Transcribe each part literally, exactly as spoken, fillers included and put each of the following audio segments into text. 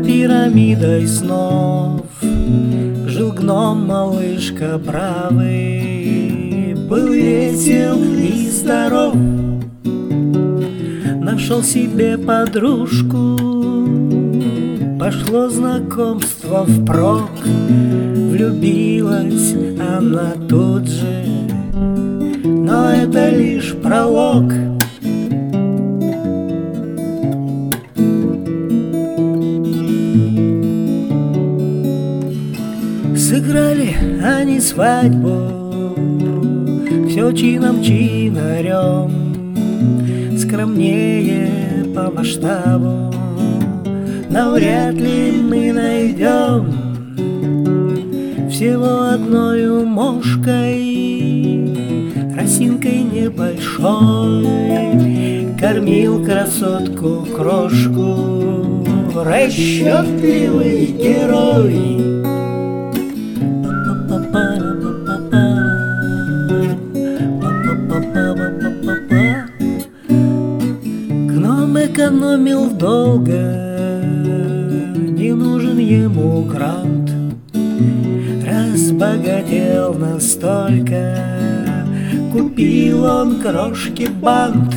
пирамидой снов жил гном-малышка бравый, был весел и здоров. Нашел себе подружку, пошло знакомство впрок. Влюбилась она тут же, но это лишь пролог. Сыграли они свадьбу, все чином-чинарем, скромнее по масштабу навряд ли мы найдем. Всего одной мошкой, росинкой небольшой, кормил красотку крошку расчетливый герой. Гном экономил долго, не нужен ему грант. Разбогател настолько, купил он крошки бант.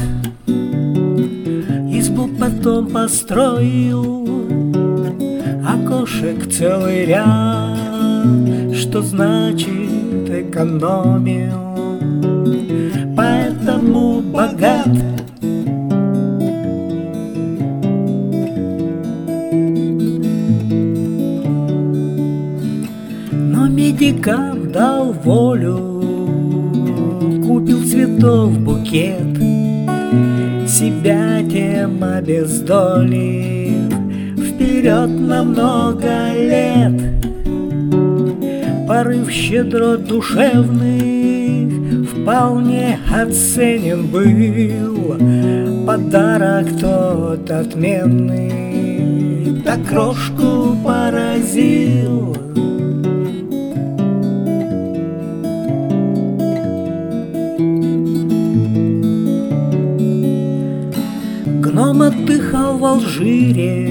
Избу потом построил, окошек целый ряд, что значит экономил, поэтому богат. Но медикам дал волю, купил цветов букет, себя тем обездолив вперед на много лет. Порыв щедрот душевных вполне оценен был, подарок тот отменный, да крошку поразил. Гном отдыхал в Алжире,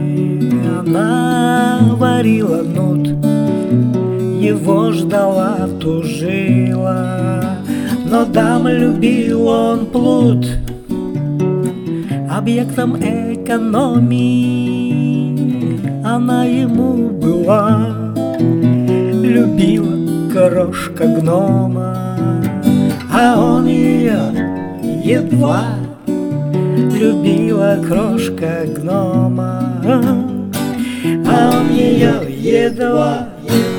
она варила нут, его ждала, тужила, но дам любил он плут. Объектом экономии она ему была, любила крошка гнома, а он ее едва. Любила крошка гнома, а он ее едва.